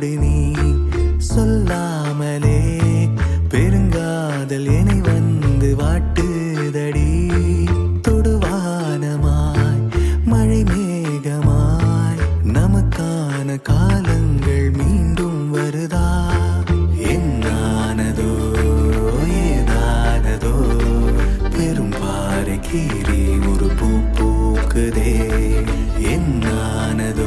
நெஞ்சோடு நீ சொல்லாமலே பெருங்காதல் என்னை வந்து வாட்டுதடி. தொடுவானமாய் மழை மேகமாய் நமக்கான காலங்கள் மீண்டும் வருதா? என்னானதோ ஏதானதோ பெரும் பாறை கீறி ஒரு பூ பூக்குதே. என்னானதோ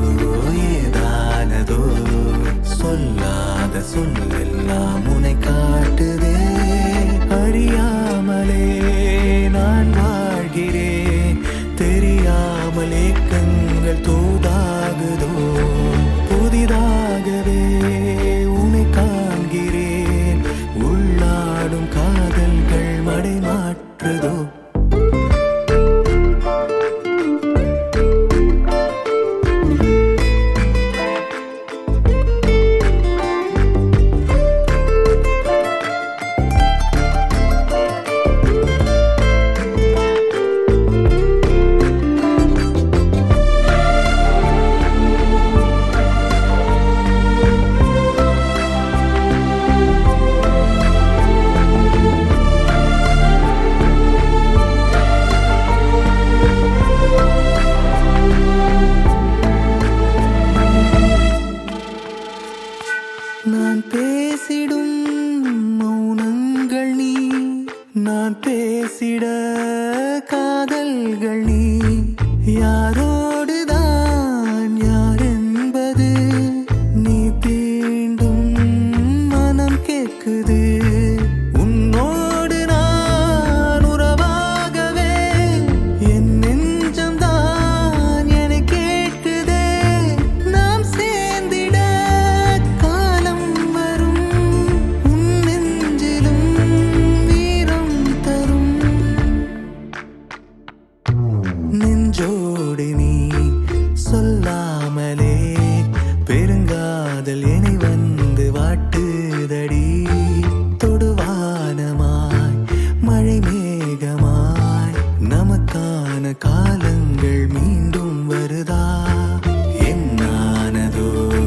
ஏதானதோ சொல்லாத சொல்லெல்லாம் உன்னை காட்டுதே. அறியாமலே நான் வாழ்கிறேன், தெரியாமல் ஏக்கங்கள் தூதாகுதோ. புதிதாகவே உன்னை காண்கிறேன், உள்ளாடும் காதல்கள் மடை மாற்றுதோ. நான் பேசிடும் மௌனங்கள் நீ, நான் பேசிட காதல்கள் நீ. யாரோடுதான் யார் என்பது நீ தீண்டும் மனம் கேட்குது. உன்னோடு நான் உறவாகவே என் நெஞ்சம்தான் என கேட்குதே. நாம் சேர்ந்திட காலம் வரும், உன் நெஞ்சிலும் வீரம் தரும். நெஞ்சோடு நீ சொல்லாமலே பெருங்காதல் என்னை வந்து வாட்டுதடி. தொடுவானமாய் மழை மேகமாய் நமக்கான காலங்கள் மீண்டும் வருதா? என்னானதோ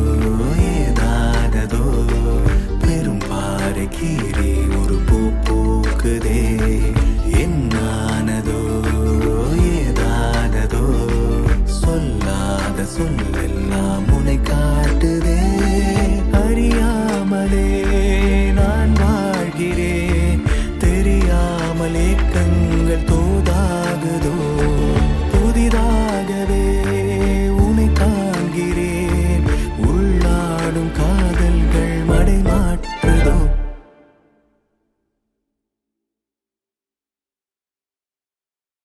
ஏதானதோ பெரும் பாறை கீறி ஒரு பூ பூக்குதே. என்னானதோ ஏதானதோ சொல்லாத சொல்லெல்லாம் உன்னை காட்டுதே.